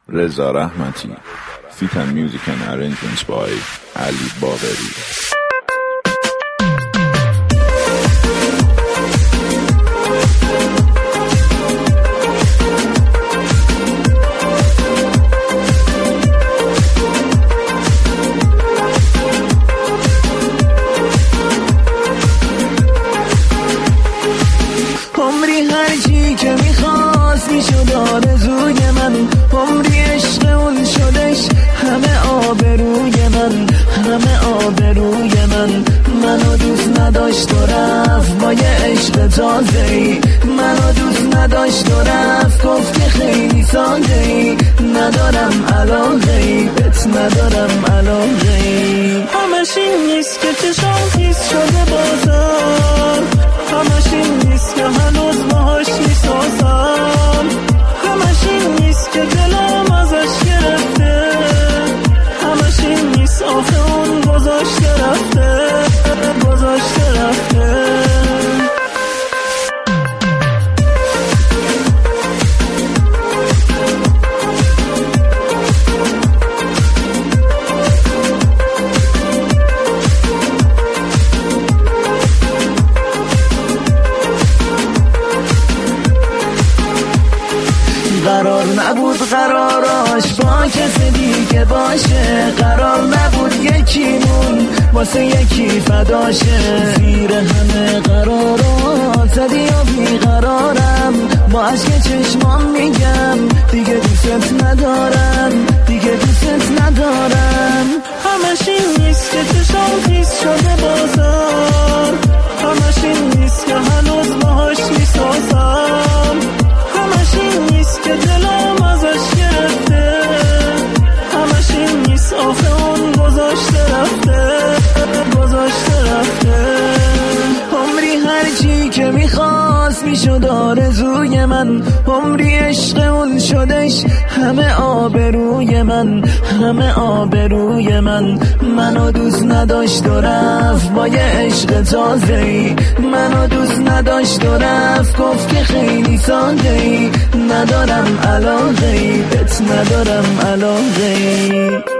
رضا رحمتی. Feat and music and arrangements by علی باقری. عمری هرچی که میخواست میشد آرزوی من، عمری عشق اون شدش همه آبروی من، همه آبروی من. منو دوست نداشت و رفت با یه عشق تازه‌ای، منو دوست نداشت و رفت گفت که خیلی ساده‌ای. ندارم علاقه‌ای بهت، ندارم علاقه‌ای. همش این نیست که چشام خیس شده بازار، همش این نیست که هنوز باهاش میسازم، همش این نیست که دلم ازش گرفته، همش این نیست آخه اون گذاشته رفته، گذاشته رفته. قرار نبود قراراش با کسی دیگه باشه، قرار نبود یکیمون واسه یکی فداشه. زیر همه قرارات زدی و بیقرارم، با عشق چشمام میگم دیگه دوست ندارم، دیگه دوست ندارم. همش این نیست که چشام خیس شده بازار، همش این نیست که هنوز باهاش میسازم، همش این نیست که دلم ازش گرفته، همش این نیست آخه اون گذاشته رفته، گذاشته رفته. عمری هرچی که میخواست میشد آرزوی من، عمری عشق اون شدش همه آبروی من، همه آبروی من. منو دوست نداشت و رفت با یه عشق تازه‌ای، منو دوست نداشت و رفت گفت که خیلی ساده‌ای. ندارم علاقه‌ای بهت، ندارم علاقه‌ای.